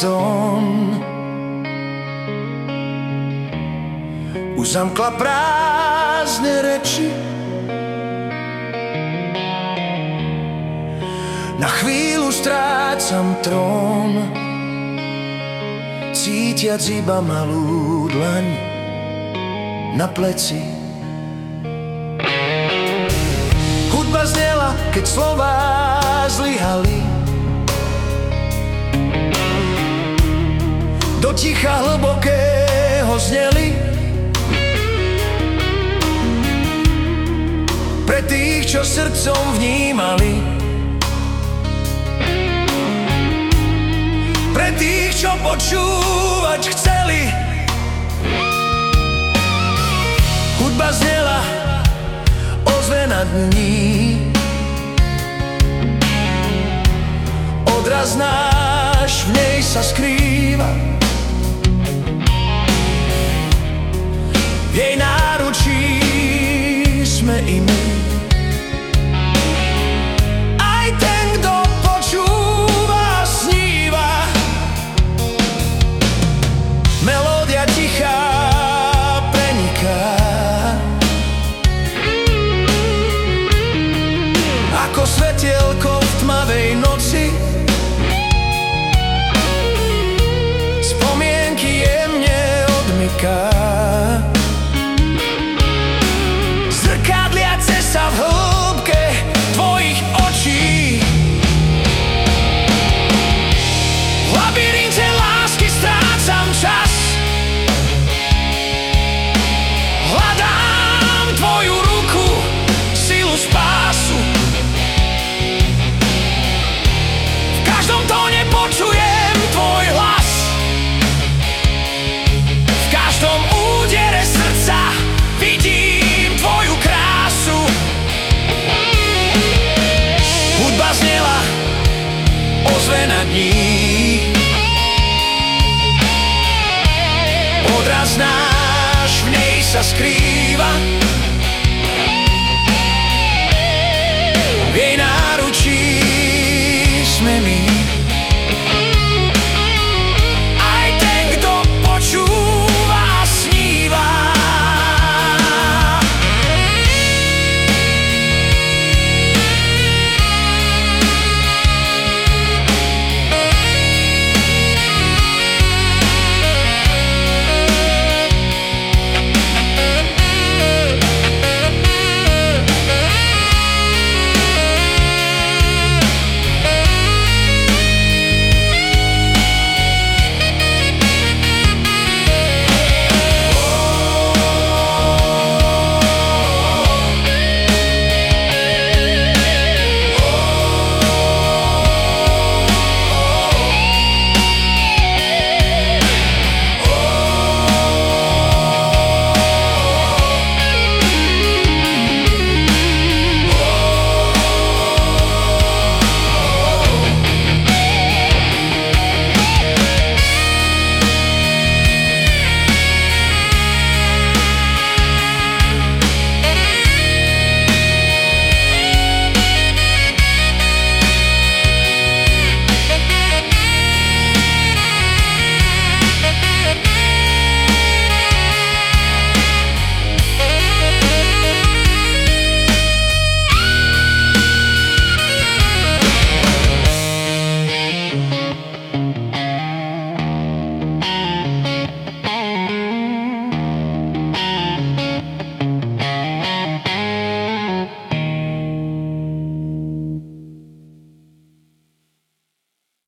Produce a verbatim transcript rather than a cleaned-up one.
tón. Už zamkla prázdne reči, na chvíľu strácam trón, cítiac iba malú dlaň na pleci. Hudba znela, keď slová zlyhali, do ticha hlbokého zneli. Pre tých, čo srdcom vnímali, pre tých, čo počúvať chceli. Hudba znela, ozvena dní, odraz náš v nej sa skrýva. V jej náručí sme i my. Aj ten, kto počúva, sníva. Melódia tichá preniká, ako svetielko v tmavej noci. Spomienky jemne odmyká, zrkadliace sa v hĺbke tvojich očí. V labyrinte lásky strácam čas, hľadám tvoju ruku, silu spásu. V každom tóne počujem tvoj hlas, v každom údere srdca vidím tvoju krásu. Hudba znela, ozvena dní, odraz náš v nej sa skrýva.